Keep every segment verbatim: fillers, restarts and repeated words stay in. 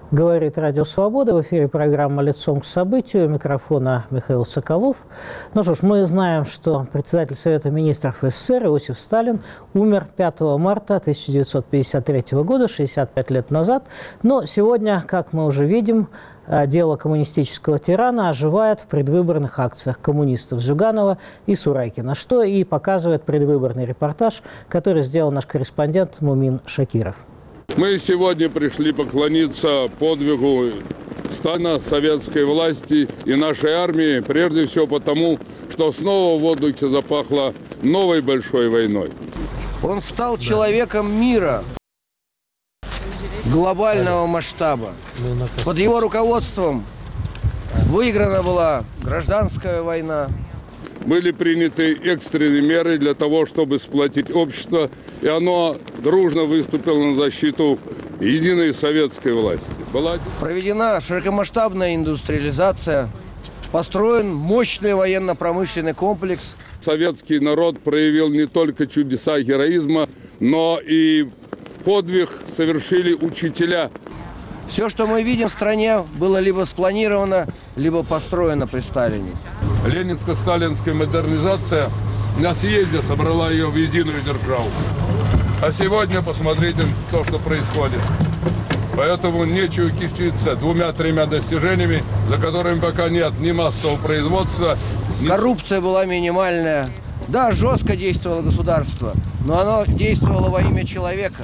Говорит Радио Свобода. В эфире программа «Лицом к событию». У микрофона Михаил Соколов. Ну что ж, мы знаем, что председатель Совета министров СССР Иосиф Сталин умер пятого марта тысяча девятьсот пятьдесят третьего года, шестьдесят пять лет назад. Но сегодня, как мы уже видим, дело коммунистического тирана оживает в предвыборных акциях коммунистов Зюганова и Сурайкина, что и показывает предвыборный репортаж, который сделал наш корреспондент Мумин Шакиров. Мы сегодня пришли поклониться подвигу Сталина, советской власти и нашей армии, прежде всего потому, что снова в воздухе запахло новой большой войной. Он стал человеком мира, глобального масштаба. Под его руководством выиграна была гражданская война. Были приняты экстренные меры для того, чтобы сплотить общество, и оно дружно выступило на защиту единой советской власти. Была проведена широкомасштабная индустриализация, построен мощный военно-промышленный комплекс. Советский народ проявил не только чудеса героизма, но и подвиг совершили учителя. Все, что мы видим в стране, было либо спланировано, либо построено при Сталине. Ленинско-сталинская модернизация на съезде собрала ее в единую державу. А сегодня посмотрите то, что происходит. Поэтому нечего кичиться двумя-тремя достижениями, за которыми пока нет ни массового производства. Ни... Коррупция была минимальная. Да, жестко действовало государство, но оно действовало во имя человека.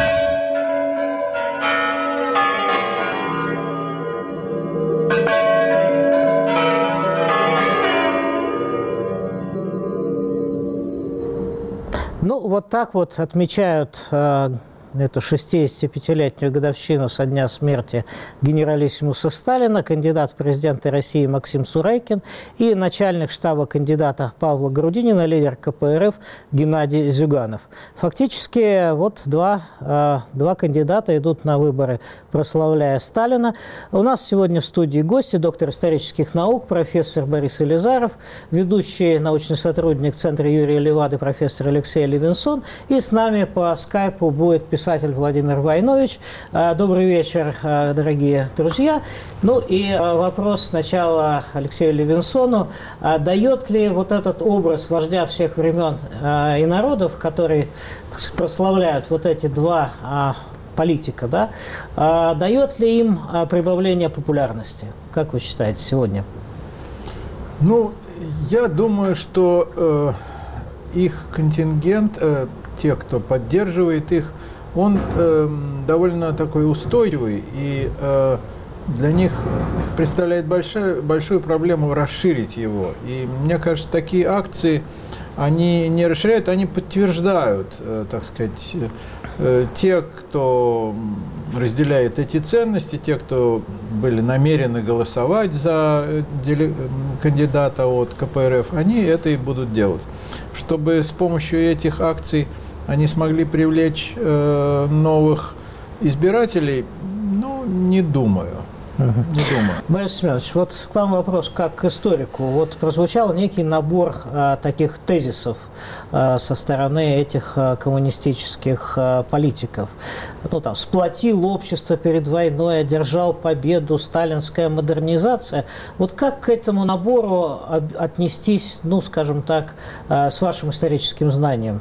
Ну, вот так вот отмечают э, эту шестидесятипятилетнюю годовщину со дня смерти генералиссимуса Сталина кандидат в президенты России Максим Сурайкин и начальник штаба кандидата Павла Грудинина, лидер ка пэ эр эф Геннадий Зюганов. Фактически вот два, э, два кандидата идут на выборы, прославляя Сталина. У нас сегодня в студии гости: доктор исторических наук, профессор Борис Елизаров, ведущий научный сотрудник Центра Юрия Левады, профессор Алексей Левинсон, и с нами по скайпу будет писатель Владимир Войнович. Добрый вечер, дорогие друзья. Ну и вопрос сначала Алексею Левинсону. Дает ли вот этот образ вождя всех времен и народов, который прославляют вот эти два политика, да, дает ли им прибавление популярности? Как вы считаете сегодня? Ну, я думаю, что э, их контингент, э, те, кто поддерживает их, он э, довольно такой устойчивый, и э, для них представляет большая, большую проблему расширить его. И мне кажется, такие акции, они не расширяют, они подтверждают, э, так сказать, э, те, кто разделяет эти ценности, те, кто были намерены голосовать за деле, кандидата от ка пэ эр эф, они это и будут делать. Чтобы с помощью этих акций они смогли привлечь э, новых избирателей, ну, не думаю. Uh-huh. Не думаю. Борис Семенович, вот к вам вопрос как к историку. Вот прозвучал некий набор а, таких тезисов а, со стороны этих а, коммунистических а, политиков. Ну, там, сплотил общество перед войной, одержал победу, сталинская модернизация. Вот как к этому набору отнестись, ну, скажем так, а, с вашим историческим знанием?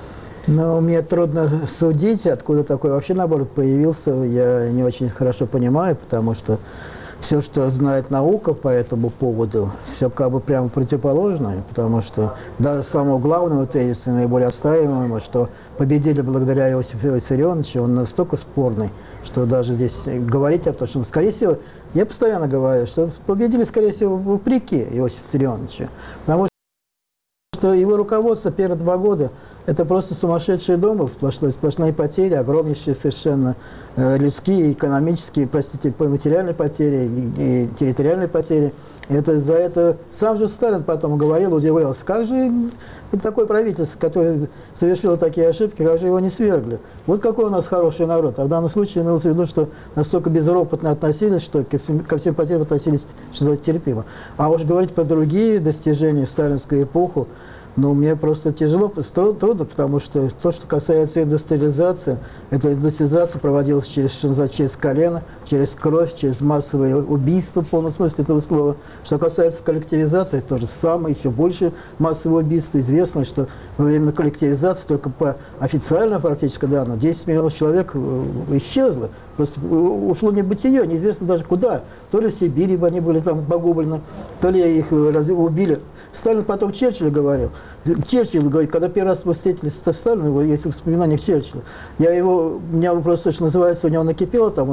Ну, мне трудно судить, откуда такой вообще набор появился. Я не очень хорошо понимаю, потому что все, что знает наука по этому поводу, все как бы прямо противоположное, потому что даже самого главного тезиса, наиболее отстаиваемого, что победили благодаря Иосифу Виссарионовичу, он настолько спорный, что даже здесь говорить о том, что, скорее всего, я постоянно говорю, что победили, скорее всего, вопреки Иосифу Виссарионовичу, потому что его руководство первые два года это просто сумасшедший дом был, сплошной, сплошные потери, огромнейшие совершенно э, людские, экономические, простите, материальные потери и, и территориальные потери. Это, за это сам же Сталин потом говорил, удивлялся, как же такое правительство, которое совершило такие ошибки, как же его не свергли. Вот какой у нас хороший народ. А в данном случае имелось в виду, что настолько безропотно относились, что ко всем, ко всем потерям относились, что называется, терпимо. А уж говорить про другие достижения в сталинскую эпоху, Но мне просто тяжело, трудно, потому что то, что касается индустриализации, эта индустриализация проводилась через, через колено, через кровь, через массовые убийства, в полном смысле этого слова. Что касается коллективизации, это то же самое, еще больше массовые убийства. Известно, что во время коллективизации только по официальным практически данным десять миллионов человек исчезло. Просто ушло небытие, неизвестно даже куда. То ли в Сибири они были там погублены, то ли их убили. Сталин потом Черчиллю говорил. Черчилль говорит, когда первый раз мы встретились со Сталином, есть в воспоминаниях Черчилля, я его, у меня просто, что называется, у него накипело, там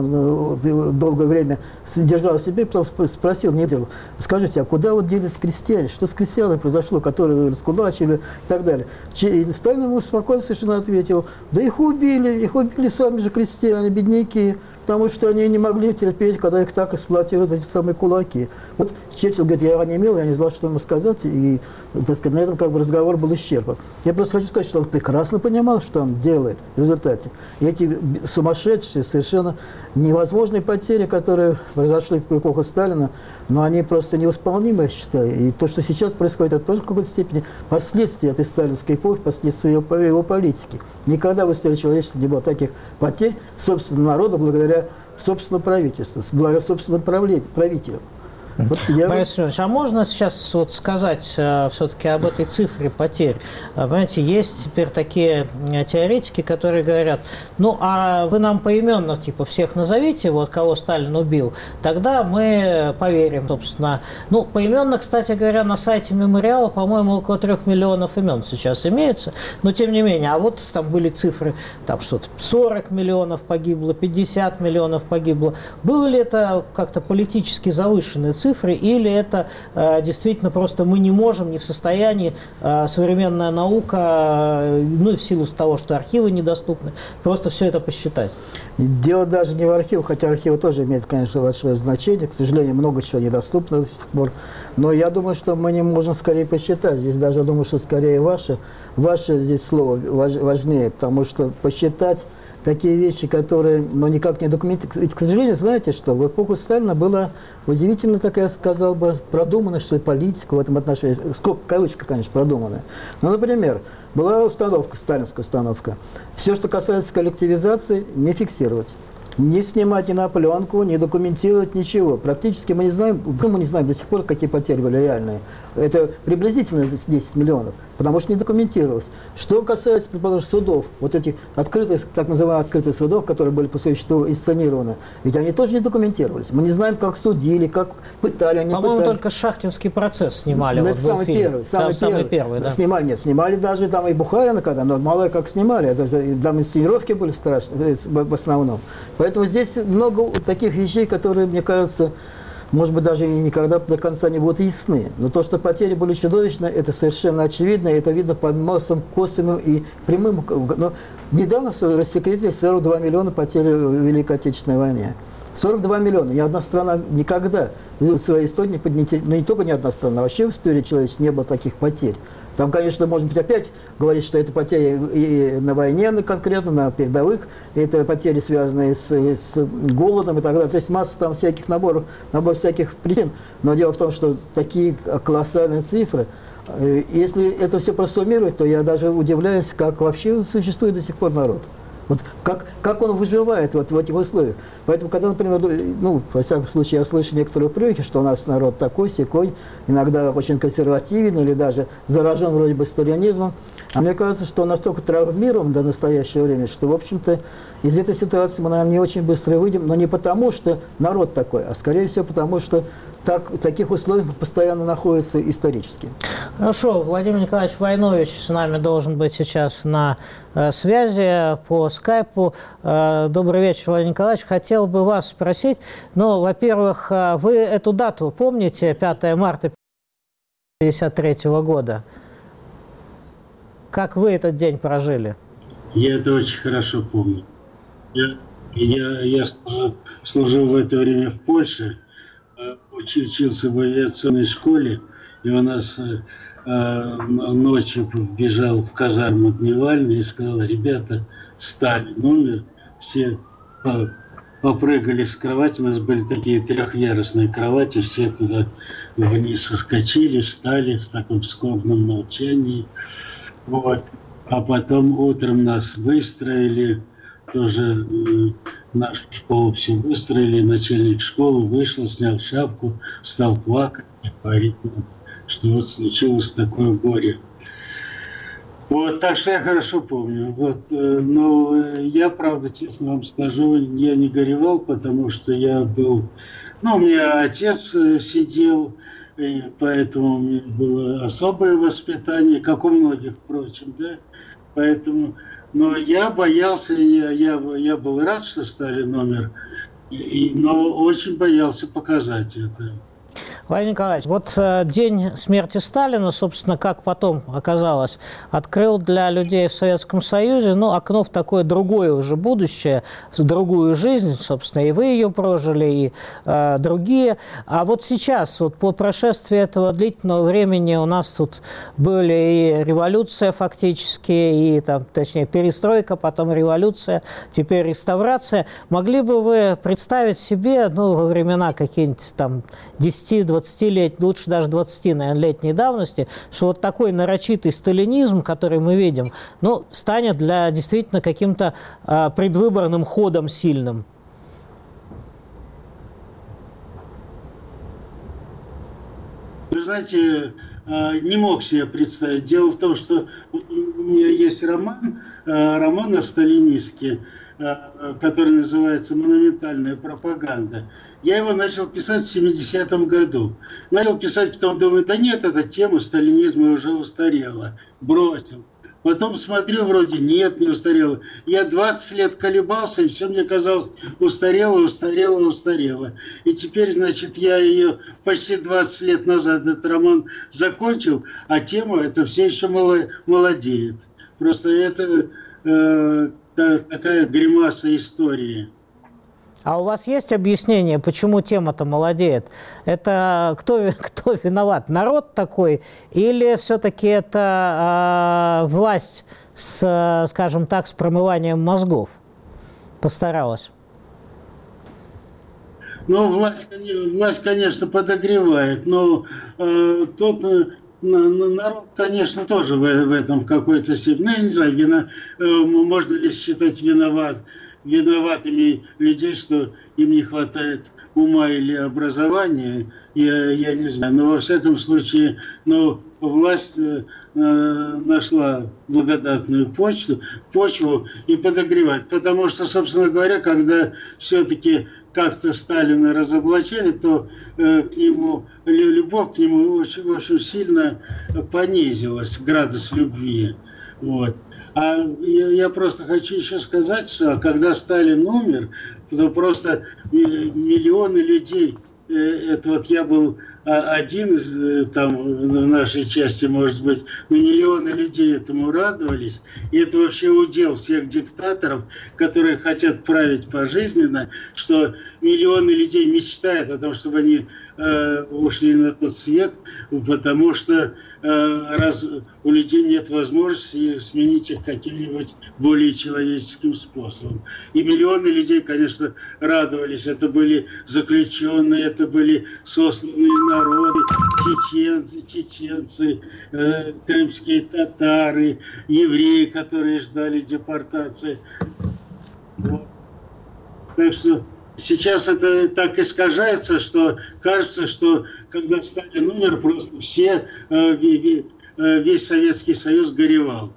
он долгое время держал себе, потом спросил, не делал, скажите, а куда вот делись крестьяне, что с крестьянами произошло, которые раскулачили и так далее. И Сталин ему спокойно совершенно ответил, да их убили, их убили сами же крестьяне, бедняки, потому что они не могли терпеть, когда их так эксплуатируют эти самые кулаки. Вот Черчилль говорит, я его не имел, я не знал, что ему сказать, и, так сказать, на этом как бы разговор был исчерпан. Я просто хочу сказать, что он прекрасно понимал, что он делает в результате. И эти сумасшедшие, совершенно невозможные потери, которые произошли в эпоху Сталина, но они просто невосполнимы, я считаю. И то, что сейчас происходит, это тоже в какой-то степени последствия этой сталинской эпохи, последствия его, его политики. Никогда в истории человечества не было таких потерь собственного народа благодаря собственному правительству, благодаря собственному правителю. Вот я... Борис Семенович, а можно сейчас вот сказать э, все-таки об этой цифре потерь? Понимаете, есть теперь такие теоретики, которые говорят, ну, а вы нам поименно, типа, всех назовите, вот, кого Сталин убил, тогда мы поверим, собственно. Ну, поименно, кстати говоря, на сайте Мемориала, по-моему, около трех миллионов имен сейчас имеется, но тем не менее, а вот там были цифры, там что-то сорок миллионов погибло, пятьдесят миллионов погибло. Было ли это как-то политически завышенные цифры? Цифры, или это э, действительно просто мы не можем, не в состоянии, э, современная наука, э, ну и в силу того, что архивы недоступны, просто все это посчитать? Дело даже не в архивах, хотя архивы тоже имеют, конечно, большое значение. К сожалению, много чего недоступно до сих пор. Но я думаю, что мы не можем скорее посчитать. Здесь даже думаю, что скорее ваше, ваше здесь слово важнее, потому что посчитать такие вещи, которые, ну, никак не документируют. Ведь, к сожалению, знаете, что в эпоху Сталина была удивительно такая, сказал бы, продуманная, что ли, политика в этом отношении, скоб, кавычка, конечно, продуманная. Ну, например, была установка, сталинская установка. Все, что касается коллективизации, не фиксировать. Не снимать ни на пленку, не документировать ничего. Практически мы не знаем, мы не знаем до сих пор, какие потери были реальные. Это приблизительно десять миллионов, потому что не документировалось. Что касается, предположим, судов, вот этих открытых, так называемых открытых судов, которые были по существу инсценированы, ведь они тоже не документировались. Мы не знаем, как судили, как пытали, они По-моему, пытали. только Шахтинский процесс снимали. Ну, вот это самый фильм. первый. Самый, самый первый. первый, да. Снимали, нет, снимали даже там и Бухарина, когда, но мало как снимали. Это, там инсценировки были страшные, в основном. Поэтому здесь много таких вещей, которые, мне кажется, может быть, даже и никогда до конца не будут ясны. Но то, что потери были чудовищны, это совершенно очевидно, и это видно по массам косвенным и прямым. Но недавно рассекретили сорок два миллиона потерь в Великой Отечественной войне. сорок два миллиона. Ни одна страна никогда в своей истории, не, ну не только ни одна страна, а вообще в истории человечества не было таких потерь. Там, конечно, может быть, опять говорить, что это потери и на войне конкретно, на передовых, это потери, связанные с, с голодом и так далее. То есть масса там всяких наборов, набор всяких причин. Но дело в том, что такие колоссальные цифры, если это все просуммировать, то я даже удивляюсь, как вообще существует до сих пор народ. Вот как, как он выживает вот в этих условиях. Поэтому, когда, например, ну, во всяком случае, я слышу некоторые упреки, что у нас народ такой, сякой, иногда очень консервативен или даже заражен вроде бы сталинизмом. А мне кажется, что он настолько травмирован до настоящего времени, что, в общем-то, из этой ситуации мы, наверное, не очень быстро выйдем, но не потому, что народ такой, а скорее всего потому, что так, в таких условиях постоянно находится исторически. Хорошо, Владимир Николаевич Войнович с нами должен быть сейчас на э, связи по скайпу. Э, добрый вечер, Владимир Николаевич. Хотел бы вас спросить, ну, во-первых, э, вы эту дату помните, пятое марта тысяча девятьсот пятьдесят третьего года? Как вы этот день прожили? Я это очень хорошо помню. Я, я, я служил, служил в это время в Польше, учился в авиационной школе, и у нас э, ночью вбежал в казарму Дневальный и сказал: ребята, Сталин умер, все попрыгали с кровати. У нас были такие трехъярусные кровати, все туда вниз соскочили, встали в таком скорбном молчании. Вот. А потом утром нас выстроили, тоже э, нашу школу все выстроили, начальник школы вышел, снял шапку, стал плакать и говорить, что вот случилось такое горе. Вот, так что я хорошо помню. Вот, но я, правда, честно вам скажу, я не горевал, потому что я был... Ну, у меня отец сидел, и поэтому у меня было особое воспитание, как у многих, впрочем, да. Поэтому... Но я боялся, я, я, я был рад, что Сталин умер, и, но очень боялся показать это. Владимир Николаевич, вот э, день смерти Сталина, собственно, как потом оказалось, открыл для людей в Советском Союзе, ну, окно в такое другое уже будущее, другую жизнь, собственно, и вы ее прожили, и э, другие. А вот сейчас, вот по прошествии этого длительного времени у нас тут были и революция фактически, и, там, точнее, перестройка, потом революция, теперь реставрация. Могли бы вы представить себе, ну, во времена какие-нибудь там десяти-двадцати лет, лучше даже двадцати, наверное, летней давности, что вот такой нарочитый сталинизм, который мы видим, ну, станет для действительно каким-то а, предвыборным ходом сильным? Вы знаете, не мог себе представить. Дело в том, что у меня есть роман, роман о сталинистке, который называется «Монументальная пропаганда». Я его начал писать в семидесятом году. Начал писать, потом думаю, да нет, эта тема сталинизма уже устарела. Бросил. Потом смотрю, вроде нет, не устарела. Я двадцать лет колебался, и все мне казалось устарело, устарело, устарело. И теперь, значит, я ее почти двадцать лет назад, этот роман, закончил, а тема это все еще молодеет. Просто это э, такая гримаса истории. А у вас есть объяснение, почему тема-то молодеет? Это кто, кто виноват? Народ такой? Или все-таки это э, власть, с, скажем так, с промыванием мозгов постаралась? Ну, власть, власть конечно, подогревает, но э, тот... Народ, конечно, тоже в, в этом в какой-то степени. Ну, я не знаю, вина, э, можно ли считать виноват, виноватыми людей, что им не хватает ума или образования, я, я не знаю. Но во всяком случае, ну, власть э, нашла благодатную почту, почву и подогревать. Потому что, собственно говоря, когда все-таки как-то Сталина разоблачили, то э, к нему, любовь к нему очень, очень сильно понизилась, градус любви. Вот. А я, я просто хочу еще сказать, что когда Сталин умер, то просто миллионы людей, э, это вот я был один из там в нашей части, может быть, но миллионы людей этому радовались. И это вообще удел всех диктаторов, которые хотят править пожизненно, что миллионы людей мечтают о том, чтобы они э, ушли на тот свет, потому что э, раз у людей нет возможности сменить их каким-нибудь более человеческим способом. И миллионы людей, конечно, радовались. Это были заключенные, это были сосланные народы, чеченцы, чеченцы, э, крымские татары, евреи, которые ждали депортации. Вот. Так что сейчас это так искажается, что кажется, что когда Сталин умер, просто все, э, весь Советский Союз горевал.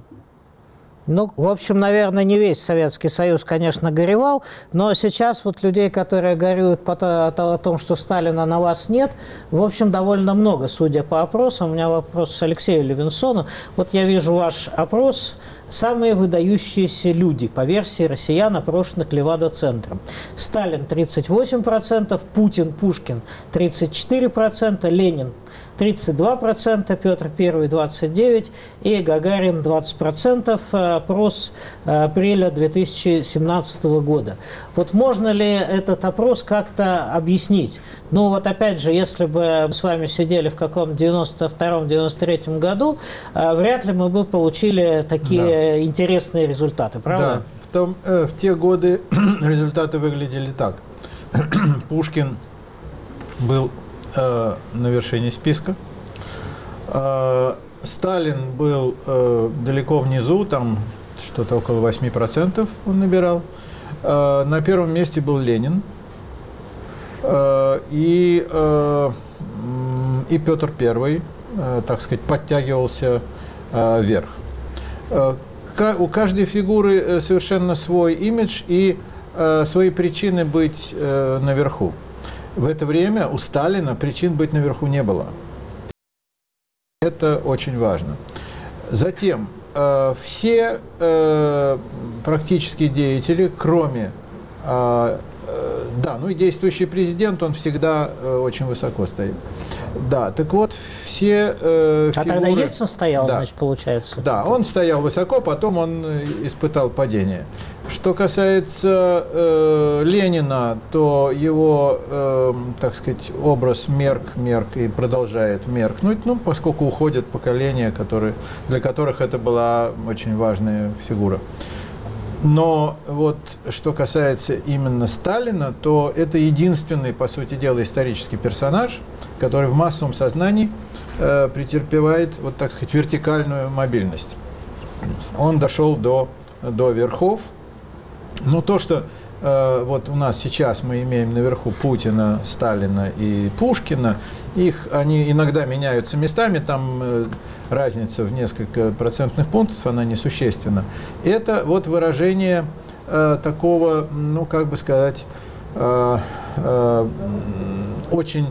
Ну, в общем, наверное, не весь Советский Союз, конечно, горевал, но сейчас вот людей, которые горюют о том, что Сталина на вас нет, в общем, довольно много, судя по опросам. У меня вопрос к Алексею Левинсону. Вот я вижу ваш опрос. Самые выдающиеся люди по версии россиян, опрошенных Левада-центром. Сталин тридцать восемь процентов, Путин, Пушкин тридцать четыре процента, Ленин тридцать два процента, Петр Первый двадцать девять процентов и Гагарин двадцать процентов. Опрос апреля две тысячи семнадцатого года. Вот можно ли этот опрос как-то объяснить? Ну вот опять же, если бы мы с вами сидели в каком-то девяносто втором — девяносто третьем году, вряд ли мы бы получили такие да. интересные результаты, правда? Да. в, том, э, в те годы результаты выглядели так. Пушкин был э, на вершине списка. Э, Сталин был э, далеко внизу, там что-то около восьми процентов он набирал. Э, на первом месте был Ленин. Э, и, э, и Петр Первый, э, так сказать, подтягивался э, вверх. Э, у каждой фигуры совершенно свой имидж и э, свои причины быть э, наверху. В это время у Сталина причин быть наверху не было. Это очень важно. Затем, э, все э, практические деятели, кроме, э, э, да, ну и действующий президент, он всегда э, очень высоко стоит. Да, так вот, все э, А фигуры... тогда Ельцин стоял, да. значит, получается? Да, он стоял высоко, потом он испытал падение. Что касается э, Ленина, то его, э, так сказать, образ мерк, мерк и продолжает меркнуть, ну, поскольку уходят поколения, которые, для которых это была очень важная фигура. Но вот что касается именно Сталина, то это единственный, по сути дела, исторический персонаж, который в массовом сознании э, претерпевает, вот так сказать, вертикальную мобильность. Он дошел до, до верхов. Ну, то, что э, вот у нас сейчас мы имеем наверху Путина, Сталина и Пушкина, их, они иногда меняются местами, там э, разница в несколько процентных пунктов, она несущественна. Это вот выражение э, такого, ну, как бы сказать, э, э, очень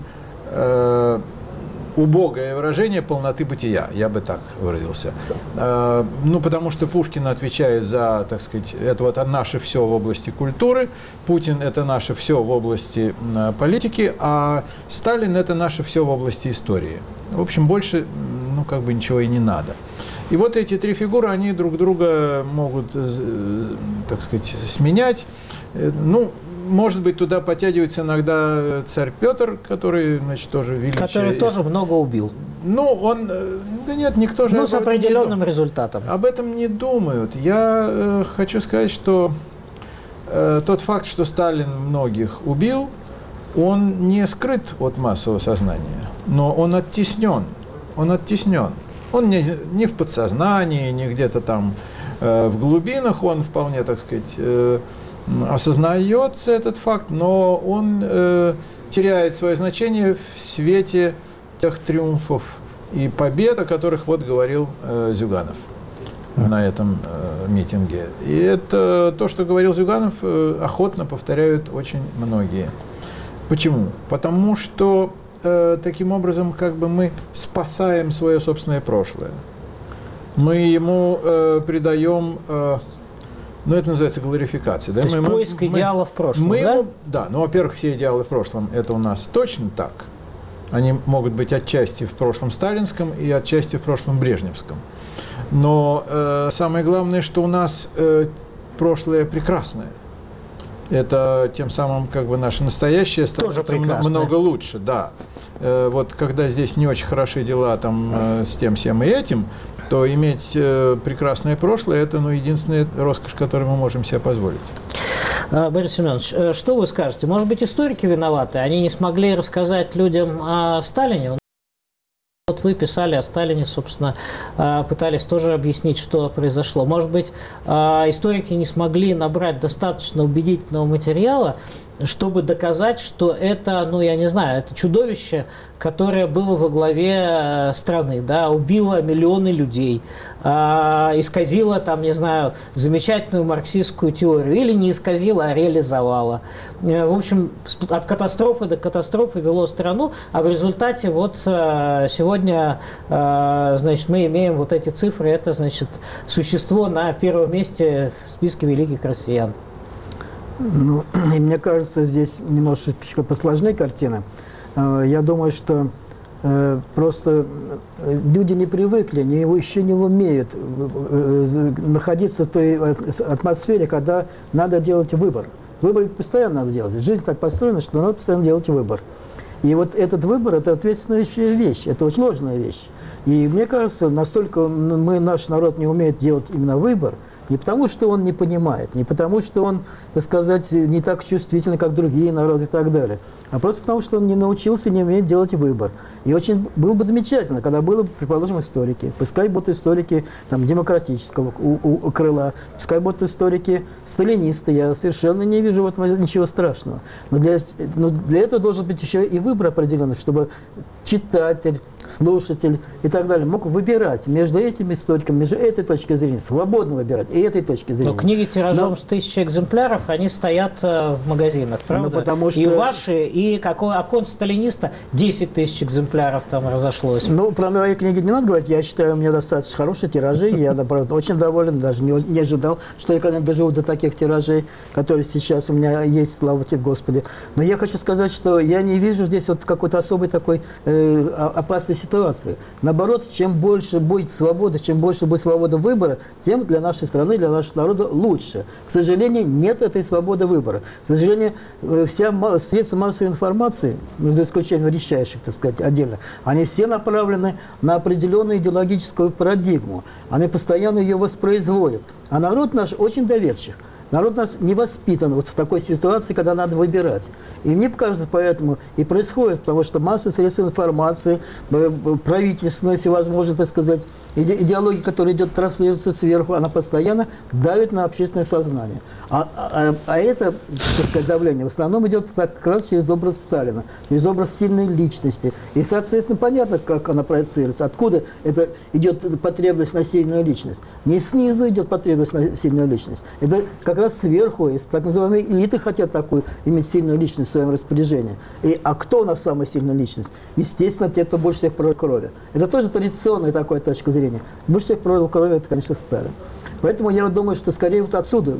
э, убогое выражение полноты бытия, я бы так выразился. Э, ну, потому что Пушкин отвечает за, так сказать, это вот наше все в области культуры, Путин – это наше все в области э, политики, а Сталин – это наше все в области истории. В общем, больше, ну, как бы ничего и не надо. И вот эти три фигуры, они друг друга могут, э, так сказать, сменять. Э, ну, может быть, туда подтягивается иногда царь Петр, который, значит, тоже величие. Который тоже много убил. Ну, он... Да нет, никто же... Ну, с определенным результатом. Об этом не думают. Я э, хочу сказать, что э, тот факт, что Сталин многих убил, он не скрыт от массового сознания, но он оттеснен. Он оттеснен. Он не, не в подсознании, не где-то там э, в глубинах, он вполне, так сказать... Э, осознается этот факт, но он э, теряет свое значение в свете тех триумфов и побед, о которых вот говорил э, Зюганов на этом э, митинге. И это то, что говорил Зюганов, э, охотно повторяют очень многие. Почему? Потому что э, таким образом как бы мы спасаем свое собственное прошлое. Мы ему э, придаем... Э, Ну, это называется глорификация. Да? То есть мы, поиск мы, идеала в прошлом, мы, да? Ему, да, ну, во-первых, все идеалы в прошлом, это у нас точно так. Они могут быть отчасти в прошлом сталинском и отчасти в прошлом брежневском. Но э, самое главное, что у нас э, прошлое прекрасное. Это тем самым как бы наше настоящее становится много лучше. Да. Э, вот когда здесь не очень хороши дела там, э, с тем, всем и этим, то иметь э, прекрасное прошлое – это ну, единственная роскошь, которую мы можем себе позволить. Борис Семенович, что вы скажете? Может быть, историки виноваты? Они не смогли рассказать людям о Сталине? Вот вы писали о Сталине, собственно, пытались тоже объяснить, что произошло. Может быть, историки не смогли набрать достаточно убедительного материала, чтобы доказать, что это, ну, я не знаю, это чудовище, которое было во главе страны, да, убило миллионы людей, э, исказило, там, не знаю, замечательную марксистскую теорию, или не исказило, а реализовало. Э, в общем, от катастрофы до катастрофы вело страну, а в результате вот э, сегодня, э, значит, мы имеем вот эти цифры, это, значит, существо на первом месте в списке великих россиян. Ну, и мне кажется, здесь немножечко посложнее картина. Я думаю, что э, просто люди не привыкли, не, еще не умеют находиться в той атмосфере, когда надо делать выбор. Выбор постоянно надо делать. Жизнь так построена, что надо постоянно делать выбор. И вот этот выбор – это ответственная вещь, это очень сложная вещь. И мне кажется, настолько мы, наш народ не умеет делать именно выбор, Не потому, что он не понимает, не потому, что он, так сказать, не так чувствительный, как другие народы и так далее, а просто потому, что он не научился, не умеет делать выбор. И очень было бы замечательно, когда было бы, предположим, историки, пускай будут историки там, демократического у, у, у крыла, пускай будут историки сталинисты, я совершенно не вижу в этом ничего страшного. Но для, но для этого должен быть еще и выбор определенный, чтобы читатель, слушатель и так далее мог выбирать между этими историками, между этой точкой зрения, свободно выбирать, и этой точки зрения. Но книги тиражом Но... с тысячи экземпляров, они стоят э, в магазинах, правда? Ну, потому что... И ваши, и какой окон сталиниста десять тысяч экземпляров там разошлось. Ну, про мои книги не надо говорить. Я считаю, у меня достаточно хорошие тиражи. Я, правда, очень доволен, даже не, не ожидал, что я когда-нибудь доживу до таких тиражей, которые сейчас у меня есть, слава тебе, Господи. Но я хочу сказать, что я не вижу здесь вот какой-то особой такой э, опасной ситуации. Наоборот, чем больше будет свободы, чем больше будет свобода выбора, тем для нашей страны, для нашего народа лучше. К сожалению, нет этой свободы выбора. К сожалению, вся средства массовой информации, ну, за исключением редчайших, так сказать, отдельно, они все направлены на определенную идеологическую парадигму. Они постоянно ее воспроизводят. А народ наш очень доверчив. Народ у нас не воспитан вот в такой ситуации, когда надо выбирать. И мне кажется, поэтому и происходит, потому что масса средств информации, правительственная, если возможно, так сказать, иде идеология, которая идет транслируется сверху, она постоянно давит на общественное сознание. А, а, а это, так сказать, давление в основном идет как раз через образ Сталина, через образ сильной личности. И, соответственно, понятно, как она проецируется, откуда это идет потребность на сильную личность. Не снизу идет потребность на сильную личность. Это как раз сверху, если так называемые элиты хотят такую иметь сильную личность в своем распоряжении. И, а кто у нас самая сильная личность? Естественно, те, кто больше всех пролил крови. Это тоже традиционная такая точка зрения. Больше всех пролил крови, это, конечно, Сталин. Поэтому я думаю, что скорее вот отсюда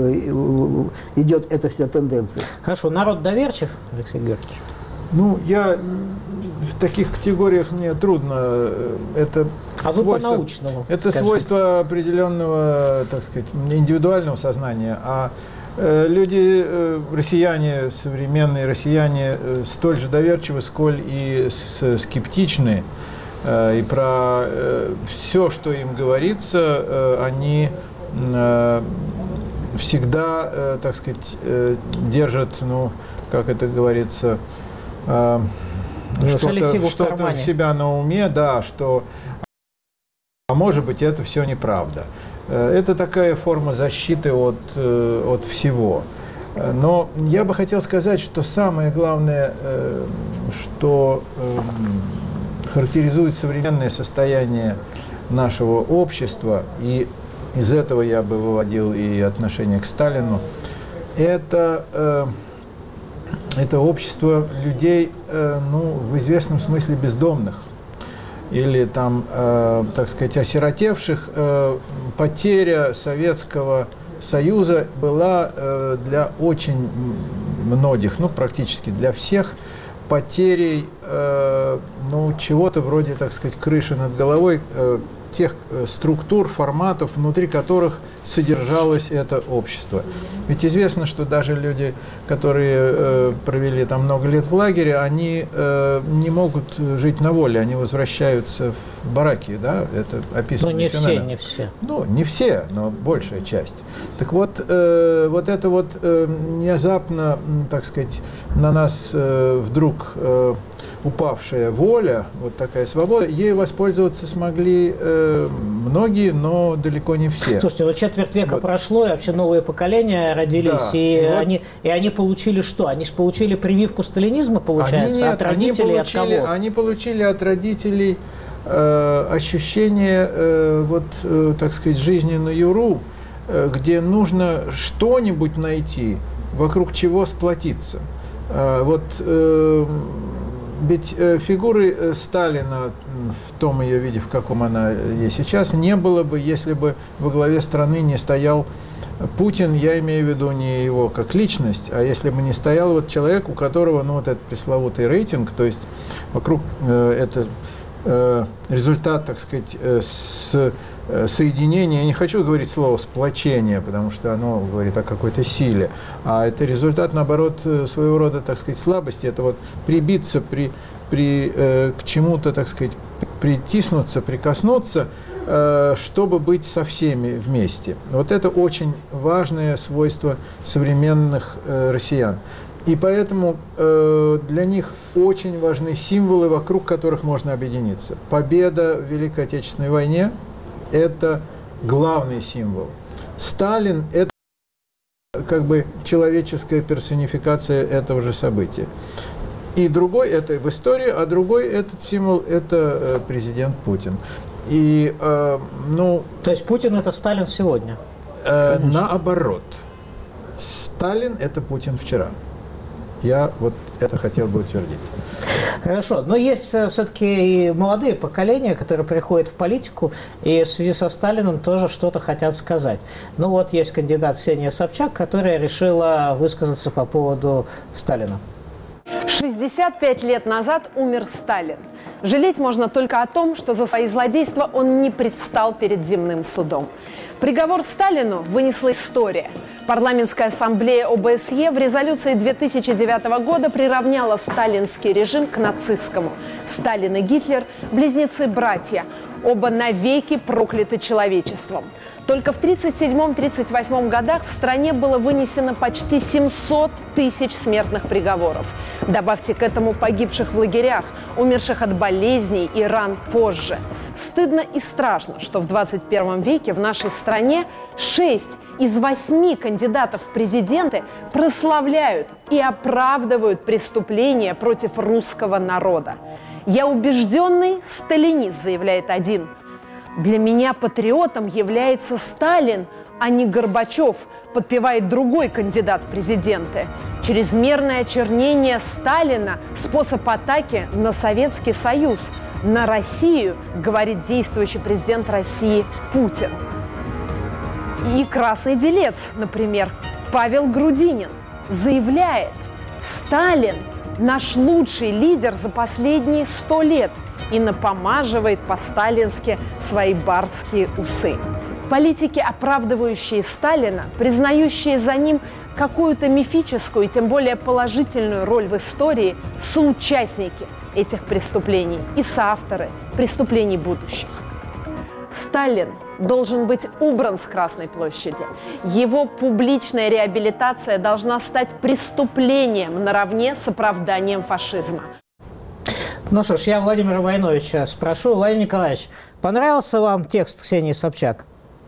идет эта вся тенденция. Хорошо. Народ доверчив, Алексей Георгиевич? Ну, я в таких категориях мне трудно. Это а свойство, вы по-научному это скажите. Свойство определенного, так сказать, индивидуального сознания. А э, люди, э, россияне, современные россияне, э, столь же доверчивы, сколь и с, скептичны. Э, и про э, все, что им говорится, э, они э, всегда, э, так сказать, э, держат, ну, как это говорится, э, что-то, что-то в себя на уме, да, что, а может быть, это все неправда. Это такая форма защиты от, от всего. Но я бы хотел сказать, что самое главное, что характеризует современное состояние нашего общества, и из этого я бы выводил и отношение к Сталину, это... Это общество людей, э, ну, в известном смысле бездомных или там, э, так сказать, осиротевших. Э, потеря Советского Союза была э, для очень многих, ну, практически для всех, потерей э, ну, чего-то вроде, так сказать, крыши над головой, э, тех структур, форматов, внутри которых содержалось это общество. Ведь известно, что даже люди, которые э, провели там много лет в лагере, они э, не могут жить на воле, они возвращаются в бараки, да, это описано. Ну, не все, не все. Ну, не все, но большая часть. Так вот, э, вот это вот э, внезапно, так сказать, на нас э, вдруг э, упавшая воля, вот такая свобода, ей воспользоваться смогли э, многие, но далеко не все. Слушайте, вот четверть века вот. прошло, и вообще новые поколения родились, да, и, вот. они, и они получили что? Они же получили прививку сталинизма, получается, они нет, от родителей, они получили, от кого? Они получили от родителей э, ощущение, э, вот, э, так сказать, жизни на юру, э, где нужно что-нибудь найти, вокруг чего сплотиться. Э, вот... Э, Ведь э, фигуры э, Сталина в том ее виде, в каком она есть сейчас, не было бы, если бы во главе страны не стоял Путин, я имею в виду не его как личность, а если бы не стоял вот человек, у которого, ну, вот этот пресловутый рейтинг, то есть вокруг э, это э, результат, так сказать, э, с, э, соединения, я не хочу говорить слово сплочение, потому что оно говорит о какой-то силе, а это результат, наоборот, своего рода, так сказать, слабости, это вот прибиться при, при, э, к чему-то, так сказать, притиснуться, прикоснуться, э, чтобы быть со всеми вместе. Вот это очень важное свойство современных э, россиян. И поэтому э, для них очень важны символы, вокруг которых можно объединиться. Победа в Великой Отечественной войне – это главный символ. Сталин – это как бы человеческая персонификация этого же события. И другой – это в истории, а другой этот символ – это э, президент Путин. И, э, ну, То есть Путин – это Сталин сегодня? Э, наоборот. Сталин – это Путин вчера. Я вот это хотел бы утвердить. Хорошо, но есть все-таки и молодые поколения, которые приходят в политику и в связи со Сталиным тоже что-то хотят сказать. Ну вот есть кандидат Ксения Собчак, которая решила высказаться по поводу Сталина. шестьдесят пять лет назад умер Сталин. Жалеть можно только о том, что за свои злодейства он не предстал перед земным судом. Приговор Сталину вынесла история. Парламентская ассамблея О Бэ Эс Е в резолюции две тысячи девятого года приравняла сталинский режим к нацистскому. Сталин и Гитлер – близнецы-братья, оба навеки прокляты человечеством. Только в тридцать седьмом — тридцать восьмом годах в стране было вынесено почти семьсот тысяч смертных приговоров. Добавьте к этому погибших в лагерях, умерших от болезней и ран позже. Стыдно и страшно, что в двадцать первом веке в нашей стране шесть из восьми кандидатов в президенты прославляют и оправдывают преступления против русского народа. «Я убежденный сталинист», заявляет один. «Для меня патриотом является Сталин, а не Горбачев», подпевает другой кандидат в президенты. Чрезмерное очернение Сталина – способ атаки на Советский Союз, на Россию, говорит действующий президент России Путин. И красный делец, например, Павел Грудинин, заявляет: «Сталин – наш лучший лидер за последние сто лет», и напомаживает по-сталински свои барские усы. Политики, оправдывающие Сталина, признающие за ним какую-то мифическую и тем более положительную роль в истории, соучастники этих преступлений и соавторы преступлений будущих. Сталин должен быть убран с Красной площади. Его публичная реабилитация должна стать преступлением наравне с оправданием фашизма. Ну что ж, я Владимира Войновича спрошу. Владимир Николаевич, понравился вам текст Ксении Собчак?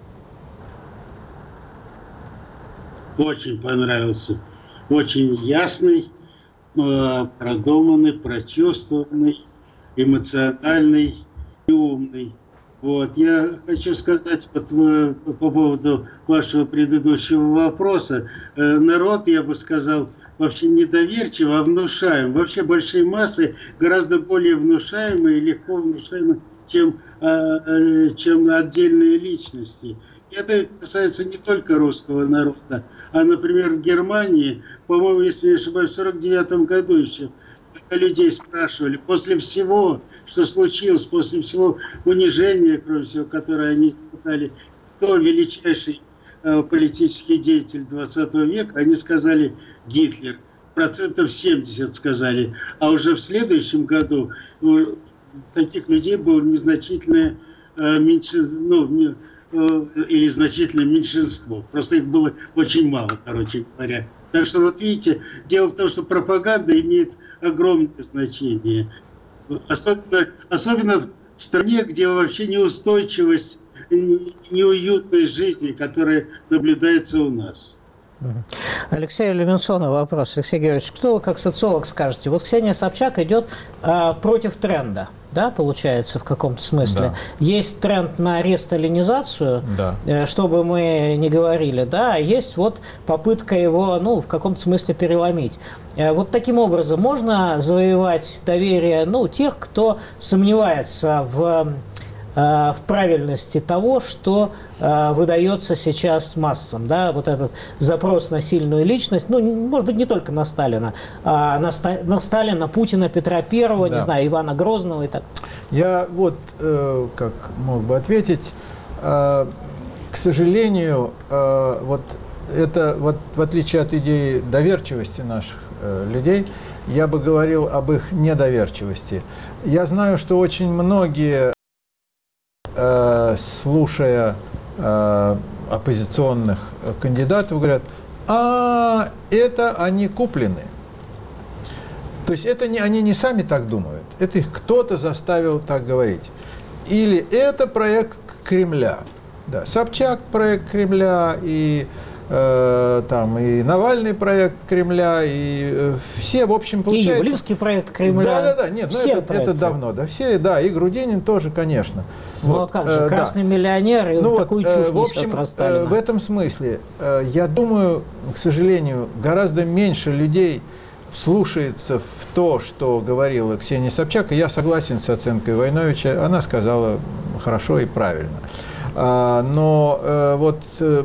Очень понравился. Очень ясный, продуманный, прочувствованный, эмоциональный и умный. Вот. Я хочу сказать вот, по поводу вашего предыдущего вопроса. Народ, я бы сказал, вообще недоверчив, а внушаем. Вообще большие массы гораздо более внушаемые, легко внушаемые, чем, чем отдельные личности. Это касается не только русского народа, а, например, в Германии, по-моему, если не ошибаюсь, в сорок девятом году еще, когда людей спрашивали, после всего, что случилось, после всего унижения, кроме всего, которое они испытали, кто величайший э, политический деятель двадцатого века, они сказали Гитлер. Процентов семьдесят сказали. А уже в следующем году у таких людей было незначительное э, меньшинство, ну, не, или значительное меньшинство. Просто их было очень мало, короче говоря. Так что вот видите, дело в том, что пропаганда имеет огромное значение. Особенно, особенно в стране, где вообще неустойчивость, неуютность жизни, которая наблюдается у нас. Алексею Левинсону вопрос. Алексей Георгиевич, что вы как социолог скажете? Вот Ксения Собчак идет э, против тренда, да, получается, в каком-то смысле. Да. Есть тренд на ресталинизацию, да. э, что бы мы ни говорили, да, а есть вот попытка его, ну, в каком-то смысле переломить. Э, вот таким образом можно завоевать доверие, ну, тех, кто сомневается в в правильности того, что выдается сейчас массам. Да? Вот этот запрос на сильную личность, ну, может быть, не только на Сталина, а на, Ста на Сталина, Путина, Петра Первого, да. не знаю, Ивана Грозного и так. Я вот э, как мог бы ответить, э, к сожалению, э, вот это, вот, в отличие от идеи доверчивости наших э, людей, я бы говорил об их недоверчивости. Я знаю, что очень многие, э, слушая э, оппозиционных кандидатов, говорят, а это они куплены. То есть это не, они не сами так думают, это их кто-то заставил так говорить. Или это проект Кремля. Да, Собчак проект Кремля, и, э, там, и Навальный проект Кремля, и э, все, в общем, получается... И Явлинский проект Кремля. Да-да-да, нет, ну это, это давно, да, все, да, и Грудинин тоже, конечно. Ну вот, а как же, э, красный да. миллионер, и ну, вот такую вот, чушь э, в общем, про Сталина. Э, в этом смысле, э, я думаю, к сожалению, гораздо меньше людей вслушается в то, что говорила Ксения Собчак, и я согласен с оценкой Войновича, она сказала хорошо и правильно. А, но э, вот э,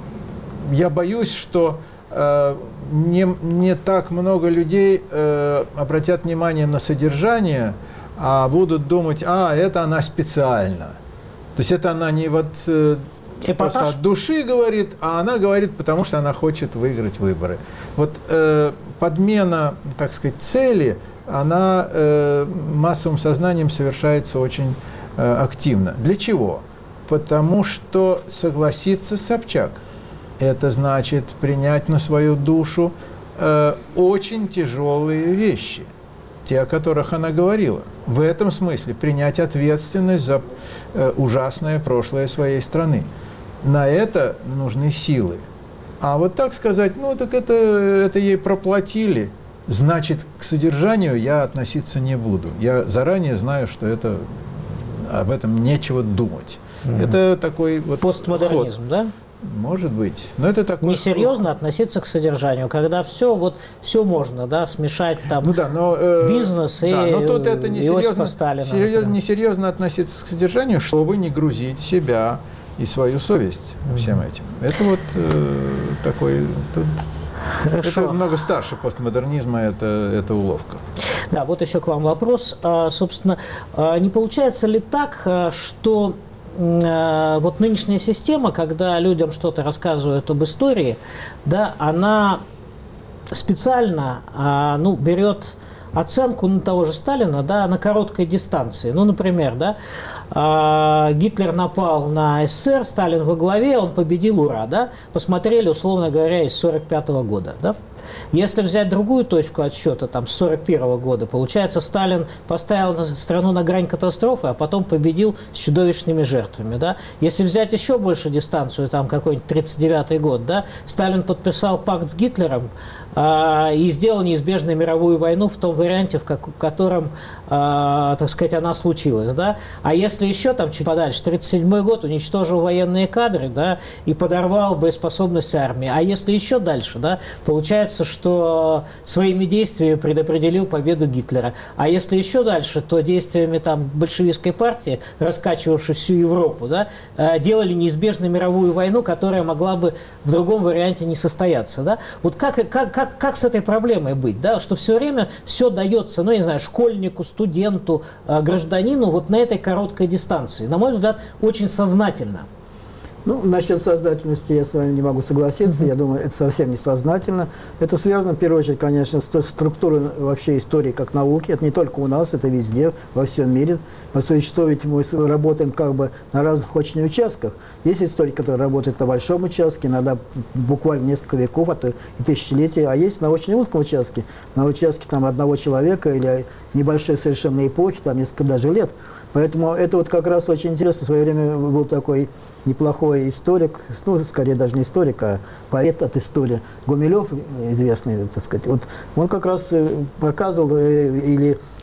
я боюсь, что э, не, не так много людей э, обратят внимание на содержание, а будут думать, а, это она специально. То есть это она не вот... Э, просто от души говорит, а она говорит, потому что она хочет выиграть выборы. Вот э, подмена, так сказать, цели, она э, массовым сознанием совершается очень э, активно. Для чего? Потому что согласиться с Собчак – это значит принять на свою душу э, очень тяжелые вещи, те, о которых она говорила. В этом смысле принять ответственность за э, ужасное прошлое своей страны. На это нужны силы. А вот так сказать, ну так это, это ей проплатили, значит, к содержанию я относиться не буду. Я заранее знаю, что это, об этом нечего думать. Mm-hmm. Это такой вот постмодернизм, ход. Да? Может быть. Но это такой несерьезно относиться к содержанию, когда все, вот, все можно, да, смешать там ну да, но, э, бизнес да, и но тут это Иосифа Сталина. Серьезно, несерьезно относиться к содержанию, чтобы не грузить себя и свою совесть mm-hmm. всем этим. Это вот э, такой... Тут, Хорошо. Это много старше постмодернизма, это, это уловка. Да, вот еще к вам вопрос. А, собственно, а, не получается ли так, что а, вот нынешняя система, когда людям что-то рассказывают об истории, да, она специально а, ну, берет оценку на того же Сталина, да, на короткой дистанции. Ну, например, да, э, Гитлер напал на СССР, Сталин во главе, он победил, ура, да, посмотрели, условно говоря, из сорок пятого года, да. Если взять другую точку отсчета, там, с сорок первого года, получается, Сталин поставил страну на грань катастрофы, а потом победил с чудовищными жертвами, да. Если взять еще больше дистанцию, там, какой-нибудь тридцать девятый год, да, Сталин подписал пакт с Гитлером э, и сделал неизбежную мировую войну в том варианте, в, как, в котором, э, так сказать, она случилась, да. А если еще там чуть подальше, тридцать седьмой год, уничтожил военные кадры, да, и подорвал боеспособность армии. А если еще дальше, да, получается, что своими действиями предопределил победу Гитлера. А если еще дальше, то действиями там большевистской партии, раскачивавшей всю Европу, да, делали неизбежную мировую войну, которая могла бы в другом варианте не состояться. Да. Вот как, как, как, как с этой проблемой быть? Да? Что все время все дается, ну, я не знаю, школьнику, студенту, гражданину вот на этой короткой дистанции. На мой взгляд, очень сознательно. Ну, насчет сознательности я с вами не могу согласиться. Mm-hmm. Я думаю, это совсем не сознательно. Это связано, в первую очередь, конечно, с структурой вообще истории как науки. Это не только у нас, это везде, во всем мире. По существу мы работаем как бы на разных очень участках. Есть историки, которые работают на большом участке, иногда буквально несколько веков, а то и тысячелетия. А есть на очень узком участке, на участке там, одного человека или небольшой совершенно эпохи, там несколько даже лет. Поэтому это вот как раз очень интересно. В свое время был такой неплохой историк, ну, скорее даже не историк, а поэт от истории, Гумилев, известный, так сказать. Вот он как раз показывал или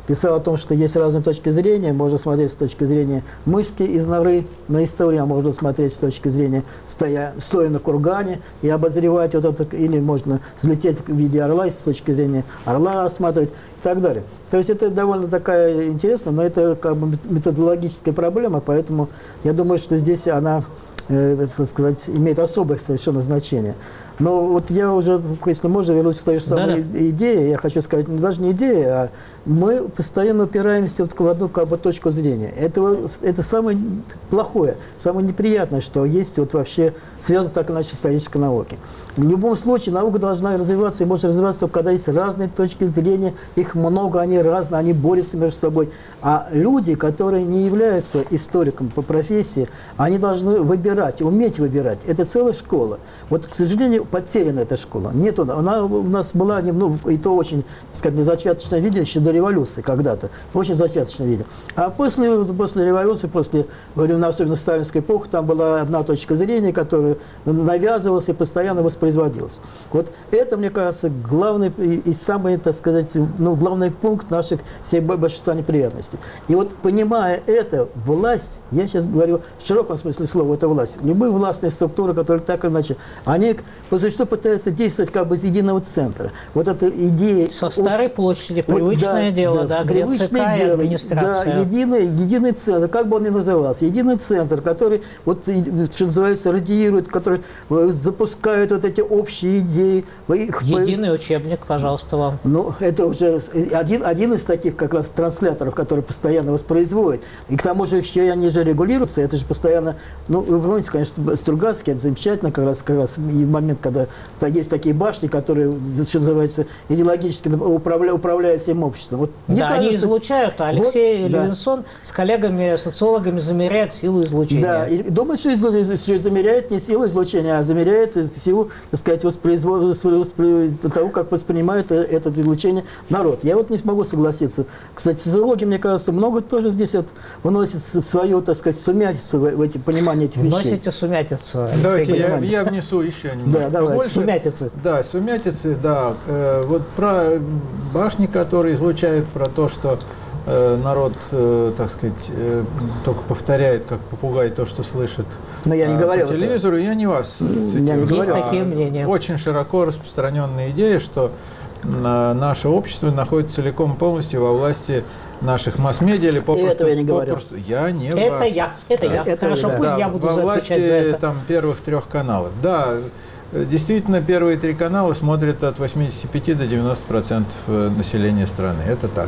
писал о том, что есть разные точки зрения. Можно смотреть с точки зрения мышки из норы на историю, а можно смотреть с точки зрения стоя, стоя на кургане и обозревать вот это, или можно взлететь в виде орла и с точки зрения орла осматривать и так далее. То есть это довольно такая интересная, но это как бы методологическая проблема, поэтому я думаю, что здесь она, э, так сказать, имеет особое совершенно значение. Но вот я уже, если можно, вернусь к той же самой да-да. идее. Я хочу сказать, ну, даже не идея, а мы постоянно упираемся вот в одну как бы, точку зрения. Это, это самое плохое, самое неприятное, что есть вот вообще связано так иначе с исторической наукой. В любом случае наука должна развиваться и может развиваться только когда есть разные точки зрения, их много, они разные, они борются между собой. А люди, которые не являются историком по профессии, они должны выбирать, уметь выбирать. Это целая школа. Вот, к сожалению, потеряна эта школа. Нет, она у нас была, ну, и то очень, так сказать, на зачаточном виде еще до революции когда-то. Очень зачаточном виде. А после, после революции, после, особенно сталинской эпохи, там была одна точка зрения, которая навязывалась и постоянно воспроизводилась. Вот это, мне кажется, главный и самый, так сказать, ну, главный пункт наших всей большинства неприятностей. И вот, понимая это, власть, я сейчас говорю в широком смысле слова, это власть, любые властные структуры, которые так или иначе, они, по существу, пытаются действовать как бы из единого центра. Вот эта идея... Со старой площади, привычное вот, дело, да, да, где ЦК и администрация. Да, единый, единый центр, как бы он ни назывался, единый центр, который, вот, что называется, радиирует, который запускает вот эти общие идеи. Единый учебник, пожалуйста, вам. Ну, это уже один, один из таких как раз трансляторов, который постоянно воспроизводит. И к тому же еще они же регулируются, это же постоянно, ну, вы помните, конечно, Стругацкий, это замечательно, как раз, как раз и момент, когда да, есть такие башни, которые, что называется, идеологически управля, управляют всем обществом. Вот, да, кажется, они излучают, а Алексей вот, Левинсон да. с коллегами, социологами замеряет силу излучения. Да, и думает, что, что замеряет не силу излучения, а замеряет силу, так сказать, воспроизводства того, как воспринимает это излучение народ. Я вот не смогу согласиться. Кстати, социологи, мне кажется, много тоже здесь вот вносят свою, так сказать, сумятицу в эти понимания этих Вносите вещей. Вносите сумятицу. Давайте я, я внесу еще немного. Да, давай. Больше, сумятицы. Да, сумятицы, да. Э, вот про башни, которые излучают, про то, что э, народ, э, так сказать, э, только повторяет, как попугай, то, что слышит. Но я не э, говорил по телевизору, это. Я не вас цитирую. Я не Есть говорил. такие мнения. Очень широко распространенная идея, что э, наше общество находится целиком полностью во власти наших масс-медиа или попросту... Этого я не говорил. Попросту, я не это вас. Я, это да. я. Это Хорошо, да. пусть да, я буду во отвечать власти, за это. Там, первых трех каналов. Да, действительно, первые три канала смотрят от восьмидесяти пяти до девяноста процентов населения страны. Это так.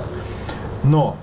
Но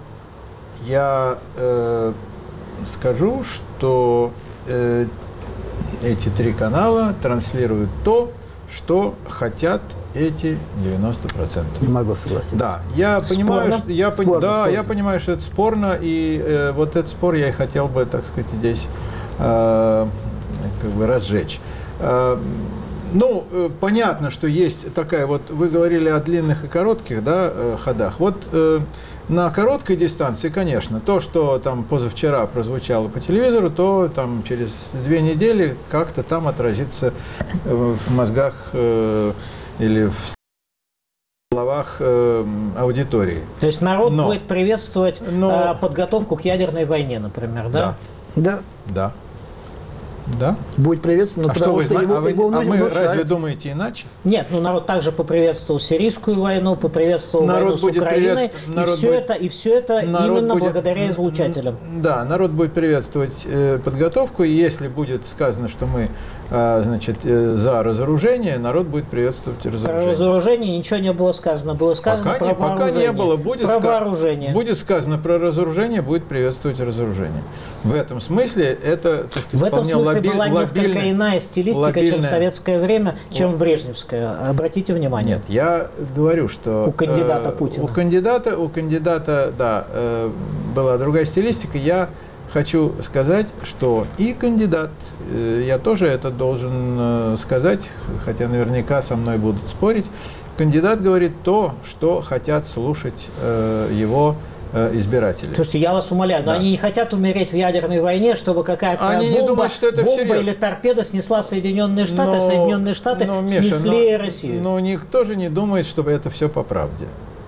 я э, скажу, что э, эти три канала транслируют то, что хотят эти девяносто процентов. Не могу согласиться. Да, я Спорно? понимаю, что я, Спорно, да, спорно. я понимаю, что это спорно, и э, вот этот спор я и хотел бы, так сказать, здесь э, как бы разжечь. Э, ну, э, понятно, что есть такая вот, вы говорили о длинных и коротких, да, э, ходах. Вот э, на короткой дистанции, конечно, то, что там позавчера прозвучало по телевизору, то там через две недели как-то там отразится э, в мозгах э, или в головах э, аудитории. То есть народ Но, будет приветствовать но, э, подготовку к ядерной войне, например, да? Да. Да. Да. Будет приветствовано, А что вы что знаете? его, А, вы, его а мы внушают. разве думаете иначе? Нет, ну народ также поприветствовал сирийскую войну, поприветствовал Народ войну с будет Украиной, приветств- и народ все будет- это, и все это народ именно будет- благодаря излучателям. Да, народ будет приветствовать э, подготовку, и если будет сказано, что мы э, значит, э, за разоружение, народ будет приветствовать Про разоружение. разоружение ничего не было сказано. Было сказано Пока, про не, пока вооружение. не было, будет, про ска- вооружение. будет сказано про разоружение, будет приветствовать разоружение. В этом смысле это, так сказать, В этом вполне смысле лоби- была несколько лобильное- иная стилистика, чем в лобильное. советское время, чем в брежневское. Обратите внимание. Нет, я говорю, что У кандидата э, Путина. У кандидата, у кандидата, да, э, была другая стилистика. Я хочу сказать, что и кандидат, э, я тоже это должен э, сказать, хотя наверняка со мной будут спорить, кандидат говорит то, что хотят слушать э, его избирателей. Слушайте, я вас умоляю, но Да. они не хотят умереть в ядерной войне, чтобы какая-то Они не бомба, думают, что это бомба всерьез. или торпеда снесла Соединенные Штаты, а Но- Соединенные Штаты но, Миша, снесли но- Россию. Но никто же не думает, чтобы это все по правде.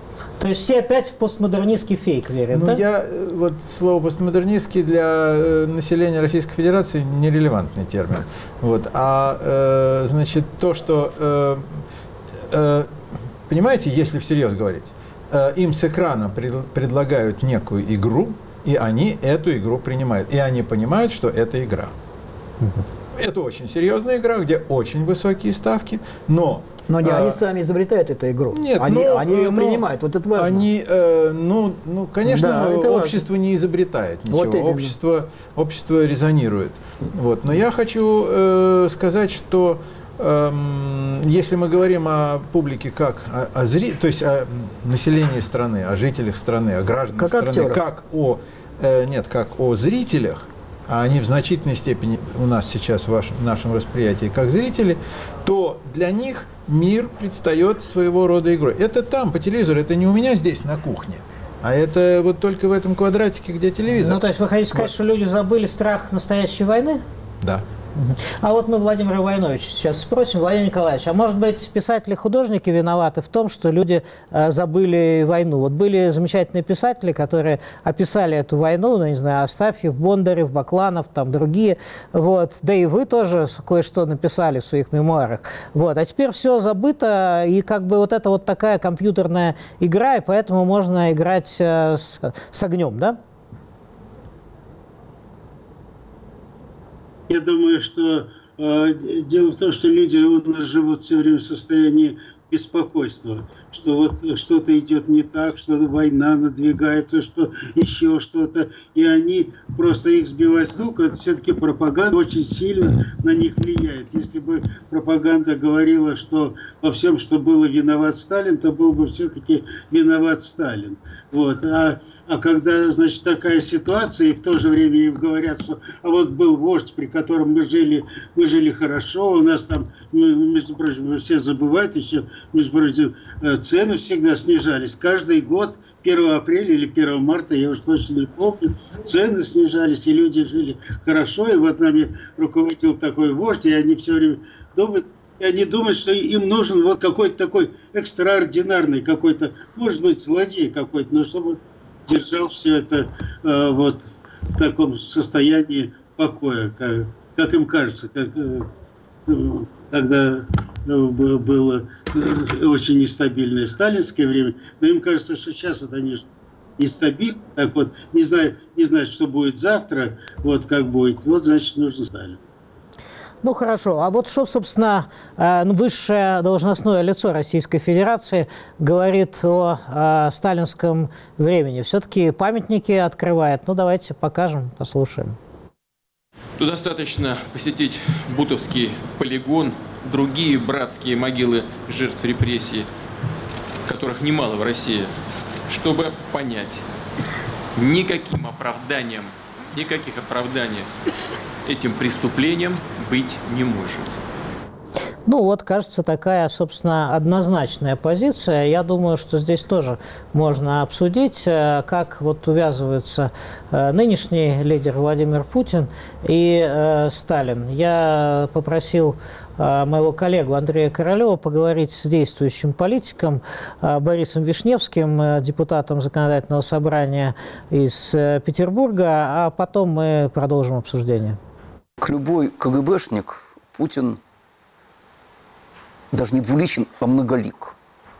То есть все опять в постмодернистский фейк верят, ну, да? Я, вот слово постмодернистский для э, населения Российской Федерации нерелевантный термин. Вот. А, э, значит, то, что, э, э, понимаете, если всерьез говорить, э, им с экрана пред, предлагают некую игру, и они эту игру принимают. И они понимают, что это игра. Это очень серьезная игра, где очень высокие ставки, но... Но не а, они сами изобретают эту игру. Нет, они, но, они ее но принимают. Вот это важно. Они, э, ну, ну, конечно, Да, это общество важно. не изобретает ничего. Вот общество, общество резонирует. Вот. Но я хочу э, сказать, что э, если мы говорим о публике как о, о зри... то есть о населении страны, о жителях страны, о гражданах как страны, актерах. как о э, нет, как о зрителях, а они в значительной степени у нас сейчас в, вашем, в нашем восприятии как зрители, то для них мир предстает своего рода игрой. Это там, по телевизору, это не у меня здесь на кухне, а это вот только в этом квадратике, где телевизор. Ну, то есть вы хотите сказать, Вот. что люди забыли страх настоящей войны? Да. А вот мы Владимира Войновича сейчас спросим. Владимир Николаевич, а может быть, писатели-художники виноваты в том, что люди э, забыли войну? Вот были замечательные писатели, которые описали эту войну, ну, не знаю, Астафьев, Бондарев, Бакланов, там другие, вот. Да и вы тоже кое-что написали в своих мемуарах. Вот. А теперь все забыто, и как бы вот это вот такая компьютерная игра, и поэтому можно играть э, с, с огнем, да? Я думаю, что э, дело в том, что люди у нас живут все время в состоянии беспокойства, что вот что-то идет не так, что война надвигается, что еще что-то, и они просто их сбивают с толку. Это все-таки пропаганда очень сильно на них влияет. Если бы пропаганда говорила, что во всем, что было виноват Сталин, то был бы все-таки виноват Сталин. Вот. А А когда, значит, такая ситуация, и в то же время им говорят, что а вот был вождь, при котором мы жили, мы жили хорошо, у нас там, между прочим, все забывают еще, между прочим, цены всегда снижались. Каждый год, первого апреля или первого марта, я уже точно не помню, цены снижались, и люди жили хорошо, и вот нами руководил такой вождь, и они все время думают, и они думают, что им нужен вот какой-то такой экстраординарный какой-то, может быть, злодей какой-то, но чтобы держал все это э, вот в таком состоянии покоя, как, как им кажется, как, э, когда было очень нестабильное сталинское время, но им кажется, что сейчас вот они нестабильны, так вот, не знаю, не знают, что будет завтра, вот как будет, вот значит нужно Сталин. Ну, хорошо. А вот что, собственно, высшее должностное лицо Российской Федерации говорит о, о сталинском времени? Все-таки памятники открывает. Ну, давайте покажем, послушаем. Тут достаточно посетить Бутовский полигон, другие братские могилы жертв репрессий, которых немало в России, чтобы понять, никаким оправданием, никаких оправданий этим преступлением быть не может. Ну вот, кажется, такая, собственно, однозначная позиция. Я думаю, что здесь тоже можно обсудить, как вот увязывается нынешний лидер Владимир Путин и э, Сталин. Я попросил э, моего коллегу Андрея Королева поговорить с действующим политиком э, Борисом Вишневским, э, депутатом Законодательного собрания из э, Петербурга, а потом мы продолжим обсуждение. Любой КГБшник Путин даже не двуличен, а многолик.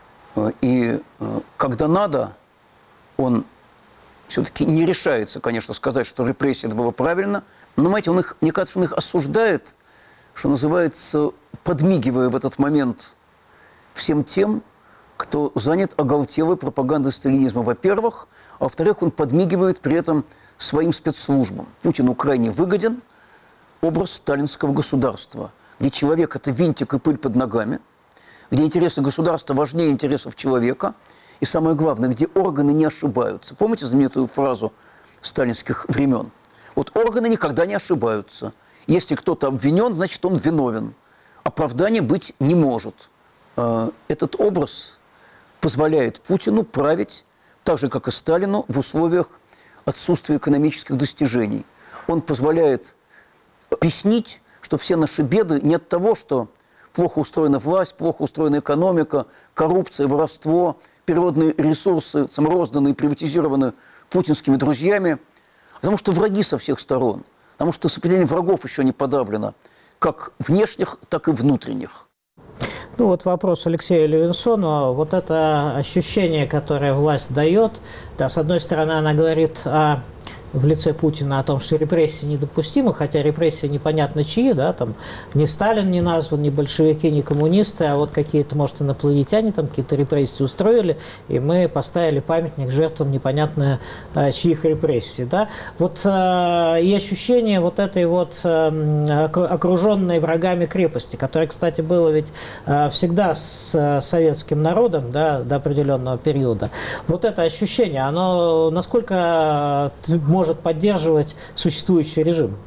И когда надо, он все-таки не решается, конечно, сказать, что репрессия это было правильно, но, понимаете, он их, мне кажется, он их осуждает, что называется, подмигивая в этот момент всем тем, кто занят оголтелой пропагандой сталинизма, во-первых, а во-вторых, он подмигивает при этом своим спецслужбам. Путину крайне выгоден образ сталинского государства, где человек – это винтик и пыль под ногами, где интересы государства важнее интересов человека, и самое главное, где органы не ошибаются. Помните знаменитую фразу сталинских времен? Вот органы никогда не ошибаются. Если кто-то обвинен, значит, он виновен. Оправдания быть не может. Этот образ позволяет Путину править, так же, как и Сталину, в условиях отсутствия экономических достижений. Он позволяет объяснить, что все наши беды не от того, что плохо устроена власть, плохо устроена экономика, коррупция, воровство, природные ресурсы, саморозданные, приватизированы путинскими друзьями. Потому что враги со всех сторон. Потому что сопротивление врагов еще не подавлено. Как внешних, так и внутренних. Ну вот вопрос Алексею Левинсону. Вот это ощущение, которое власть дает, да, с одной стороны, она говорит о, в лице Путина о том, что репрессии недопустимы, хотя репрессии непонятно чьи, да, там ни Сталин не назван, ни большевики, ни коммунисты, а вот какие-то, может, инопланетяне там какие-то репрессии устроили, и мы поставили памятник жертвам непонятно чьих репрессий, да. Вот э, и ощущение вот этой вот э, окруженной врагами крепости, которая, кстати, было ведь э, всегда с э, советским народом, да, до определенного периода. Вот это ощущение, оно насколько может может поддерживать существующий режим?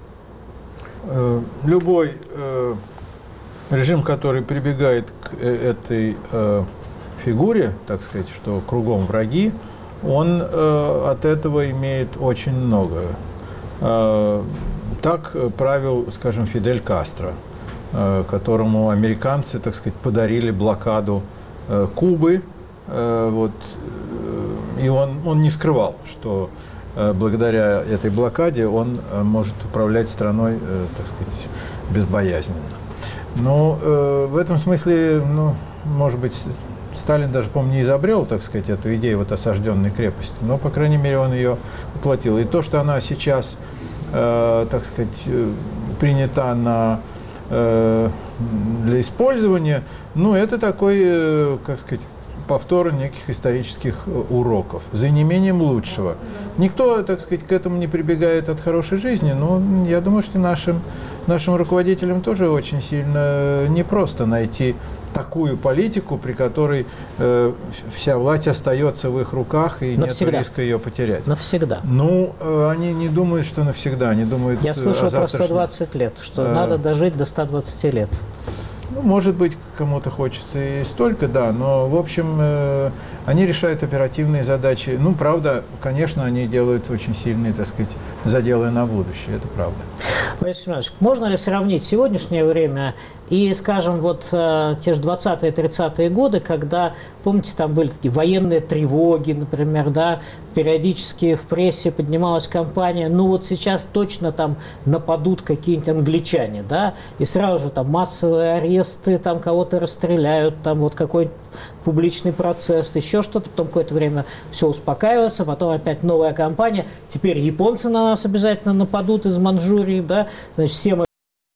Любой э, режим, который прибегает к этой э, фигуре, так сказать, что кругом враги, он э, от этого имеет очень много. Э, так правил, скажем, Фидель Кастро, э, которому американцы, так сказать, подарили блокаду э, Кубы. Э, вот, э, и он, он не скрывал, что благодаря этой блокаде он может управлять страной, так сказать, безбоязненно. Но э, в этом смысле, ну, может быть, Сталин даже, по-моему, не изобрел, так сказать, эту идею вот осажденной крепости, но, по крайней мере, он ее воплотил. И то, что она сейчас, э, так сказать, принята на, э, для использования, ну, это такой, э, как сказать, повтор неких исторических уроков, за неимением лучшего. Никто, так сказать, к этому не прибегает от хорошей жизни, но я думаю, что нашим, нашим руководителям тоже очень сильно непросто найти такую политику, при которой э, вся власть остается в их руках и нет риска ее потерять. Навсегда. Ну, э, они не думают, что навсегда, они думают... Я слышал про сто двадцать лет, что э, надо дожить до ста двадцати лет. Ну, может быть, кому-то хочется и столько, да, но, в общем, э, они решают оперативные задачи. Ну, правда, конечно, они делают очень сильные, так сказать, заделы на будущее, это правда. Борис Семенович, можно ли сравнить сегодняшнее время и, скажем, вот э, те же двадцатые-тридцатые годы, когда, помните, там были такие военные тревоги, например, да, периодически в прессе поднималась кампания, ну вот сейчас точно там нападут какие-нибудь англичане, да, и сразу же там массовые аресты, там кого-то расстреляют, там вот какой-то публичный процесс, еще что-то, потом какое-то время все успокаивается, потом опять новая кампания, теперь японцы на нас обязательно нападут из Манчжурии, да, значит, все мы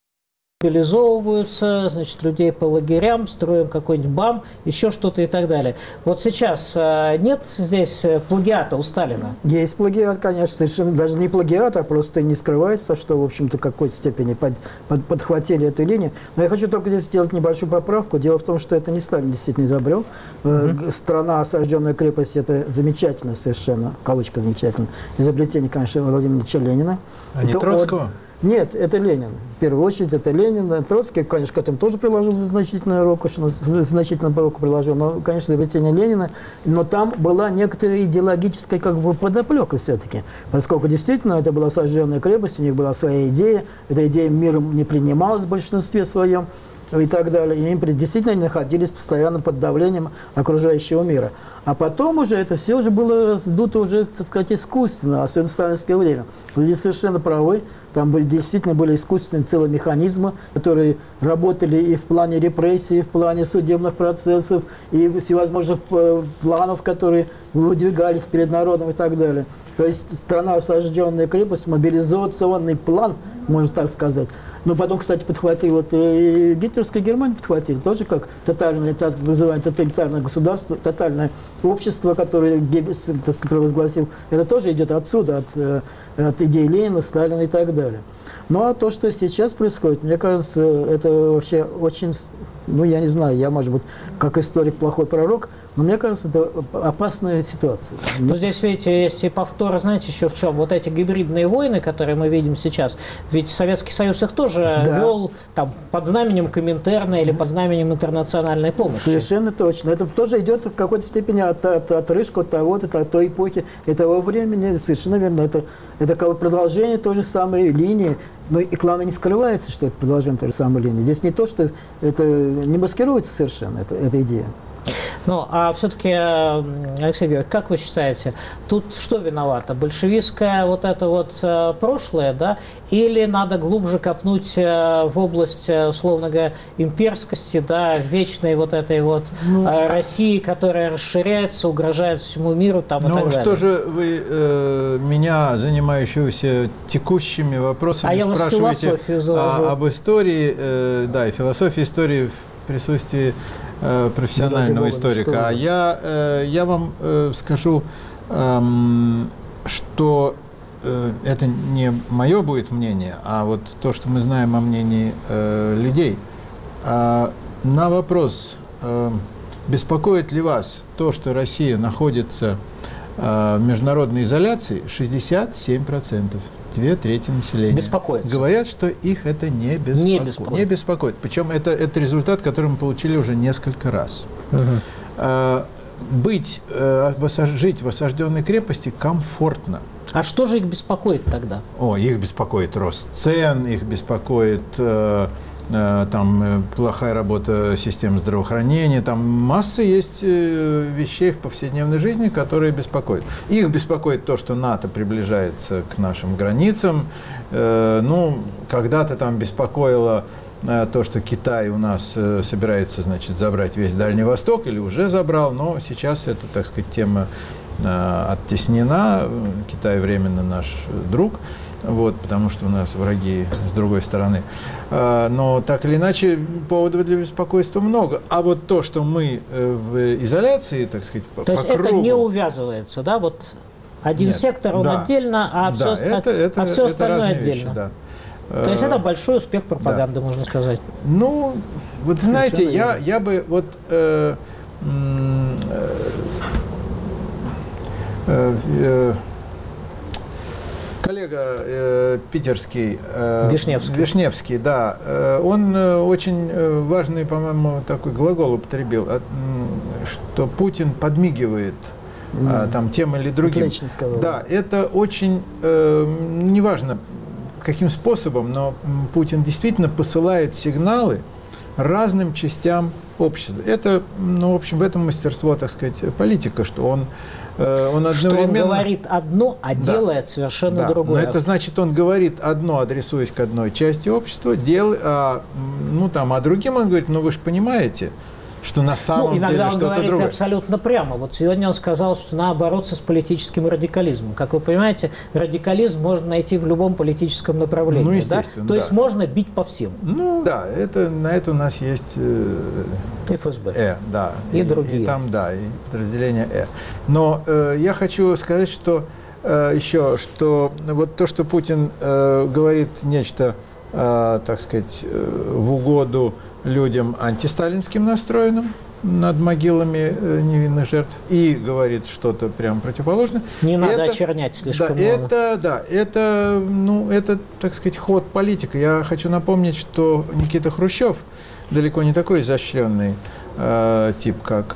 мобилизовываются, значит, людей по лагерям, строим какой-нибудь БАМ, еще что-то и так далее. Вот сейчас а, нет здесь плагиата у Сталина? Есть плагиат, конечно, совершенно даже не плагиат, а просто не скрывается, что, в общем-то, в какой-то степени под, под, подхватили эту линию. Но я хочу только здесь сделать небольшую поправку. Дело в том, что это не Сталин действительно изобрел. Mm-hmm. Страна, осажденная крепость, это замечательно совершенно, кавычка замечательно, изобретение, конечно, Владимира Ильича Ленина. А не Троцкого? Нет, это Ленин. В первую очередь это Ленин. Троцкий, конечно, к этому тоже приложил значительную руку, значительную руку приложил, но, конечно, изобретение Ленина. Но там была некоторая идеологическая как бы подоплека все-таки, поскольку действительно это была осажденная крепость, у них была своя идея, эта идея миром не принималась в большинстве своем и так далее. И им действительно находились постоянно под давлением окружающего мира. А потом уже это все уже было сдуто уже, так сказать, искусственно, особенно в сталинское время. Вы здесь совершенно правы. Там были, действительно были искусственные целые механизмы, которые работали и в плане репрессий, и в плане судебных процессов, и всевозможных планов, которые выдвигались перед народом и так далее. То есть страна, осажденная крепость, мобилизационный план, можно так сказать. Но потом, кстати, подхватил, вот, и гитлеровская Германия подхватила, тоже как тотальное, так называемое тоталитарное государство, тотальное общество, которое Геббельс, так сказать, провозгласил, это тоже идет отсюда, от, от идей Ленина, Сталина и так далее. Ну а то, что сейчас происходит, мне кажется, это вообще очень, ну я не знаю, я, может быть, как историк плохой пророк, но мне кажется, это опасная ситуация. Но здесь, видите, есть и повтор, знаете, еще в чем? Вот эти гибридные войны, которые мы видим сейчас, ведь Советский Союз их тоже да. вел там, под знаменем Коминтерна или под знаменем интернациональной помощи. Совершенно точно. Это тоже идет в какой-то степени от, от, отрыжку от того, от, от той эпохи, этого времени. Совершенно верно. Это, это как бы продолжение той же самой линии. Но и главное, не скрывается, что это продолжение той же самой линии. Здесь не то, что это не маскируется совершенно, это, эта идея. Ну, а все-таки, Алексей Георгиевич, как вы считаете, тут что виновато? Большевистское вот это вот э, прошлое, да? Или надо глубже копнуть э, в область, э, условно говоря, имперскости, да, вечной вот этой вот ну, э, России, которая расширяется, угрожает всему миру, там, и ну, так далее? Ну, что же вы э, меня, занимающегося текущими вопросами, а спрашиваете а, об истории, э, да, и философии истории в присутствии профессионального историка. А я, э, я вам э, скажу, э, что э, это не мое будет мнение, а вот то, что мы знаем о мнении э, людей. А на вопрос, э, беспокоит ли вас то, что Россия находится э, в международной изоляции, шестьдесят семь процентов. Две трети населения. Беспокоится. Говорят, что их это не беспокоит. Не беспокоит. Не беспокоит. Причем это, это результат, который мы получили уже несколько раз. Угу. А, быть, а, жить в осажденной крепости комфортно. А что же их беспокоит тогда? О, их беспокоит рост цен, их беспокоит э, э, там, плохая работа системы здравоохранения. Там масса есть э, вещей в повседневной жизни, которые беспокоят. Их беспокоит то, что НАТО приближается к нашим границам. Э, ну, когда-то там беспокоило э, то, что Китай у нас э, собирается, значит, забрать весь Дальний Восток, или уже забрал, но сейчас это, так сказать, тема оттеснена. Китай временно наш друг, вот, потому что у нас враги с другой стороны. Но так или иначе поводов для беспокойства много. А вот то, что мы в изоляции, так сказать, то по есть кругу... это не увязывается, да? Вот один Нет, сектор, он да, отдельно, а да, все, это, это, а все это остальное отдельно. Вещи, да. То есть это большой успех пропаганды, да. Можно сказать. Ну, вот знаете, я, я бы вот... Э, э, коллега э, питерский, э, Вишневский. Вишневский, да, э, он э, очень э, важный, по-моему, такой глагол употребил, э, что Путин подмигивает mm. э, там тем или другим. Да, это очень, э, неважно каким способом, но Путин действительно посылает сигналы разным частям общества. Это, ну, в общем, в этом мастерство, так сказать, политика, что он Он одновременно... Что он говорит одно, а да. делает совершенно да. другое. Но это значит, он говорит одно, адресуясь к одной части общества, дел, а, ну, там, а другим он говорит, ну вы же понимаете, что на самом ну, иногда деле он что-то говорит другое. Абсолютно прямо. Вот сегодня он сказал, что надо бороться с политическим радикализмом. Как вы понимаете, радикализм можно найти в любом политическом направлении. Ну, естественно, да? То да. есть можно бить по всем. Ну да, это, на это у нас есть э, эф эс бэ. Э, да, и, и другие. И там, да, и подразделение Э. Но э, я хочу сказать, что э, еще, что вот то, что Путин э, говорит нечто, э, так сказать, э, в угоду людям антисталинским настроенным над могилами э, невинных жертв и говорит что-то прямо противоположное. Не надо это, очернять слишком да, много. Это, да, это, ну, это, так сказать, ход политика. Я хочу напомнить, что Никита Хрущев далеко не такой изощренный э, тип, как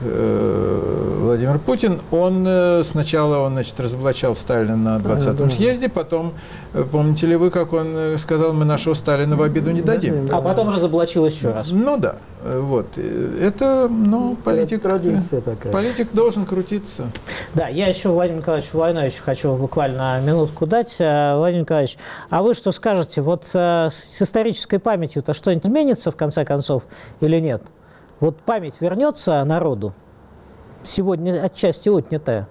э, Владимир Путин. Он э, сначала он, значит, разоблачал Сталина на двадцатом съезде, потом, э, помните ли вы, как он сказал, мы нашего Сталина в обиду не дадим. А потом разоблачил еще раз. Ну да, вот. Это, ну, политик, традиция такая. Политик должен крутиться. Да, я еще Владимиру Николаевичу Войновичу хочу буквально минутку дать. Владимир Николаевич, а вы что скажете? Вот с исторической памятью-то что-нибудь изменится в конце концов или нет? Вот память вернется народу? Сегодня отчасти отнятая.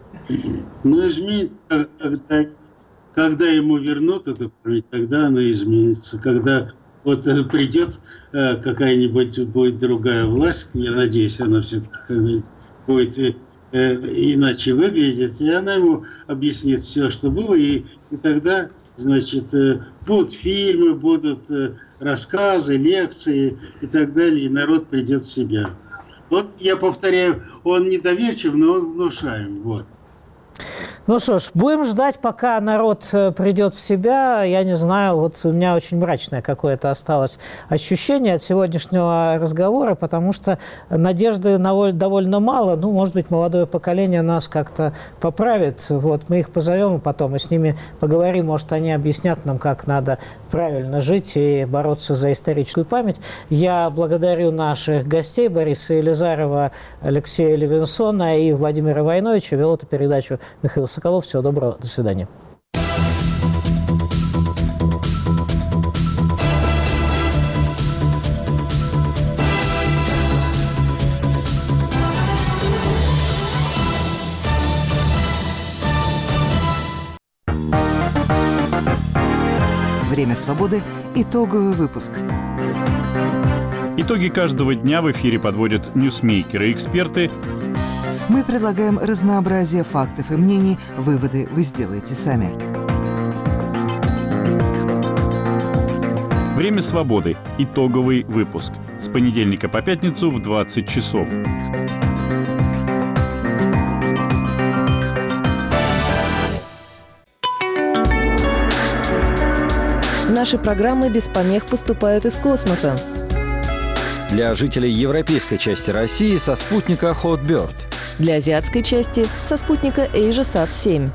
Ну, изменится, когда, когда ему вернут эту память, тогда она изменится. Когда вот придет какая-нибудь будет другая власть, я надеюсь, она все-таки будет э, иначе выглядеть, и она ему объяснит все, что было, и, и тогда, значит, э, будут фильмы, будут э, рассказы, лекции и так далее, и народ придет в себя. Вот я повторяю, он недоверчив, но он внушаем. Вот. Ну что ж, будем ждать, пока народ придет в себя. Я не знаю, вот у меня очень мрачное какое-то осталось ощущение от сегодняшнего разговора, потому что надежды довольно мало. Ну, может быть, молодое поколение нас как-то поправит. Вот, мы их позовем потом и с ними поговорим. Может, они объяснят нам, как надо правильно жить и бороться за историческую память. Я благодарю наших гостей Бориса Елизарова, Алексея Левинсона и Владимира Войновича. Вел эту передачу Михаил Соколов. Всего доброго. До свидания. Время свободы. Итоговый выпуск. Итоги каждого дня в эфире подводят ньюсмейкеры и эксперты. Мы предлагаем разнообразие фактов и мнений. Выводы вы сделаете сами. Время свободы. Итоговый выпуск. С понедельника по пятницу в двадцать часов. Наши программы без помех поступают из космоса. Для жителей европейской части России со спутника Hotbird. Для азиатской части со спутника AsiaSat семь.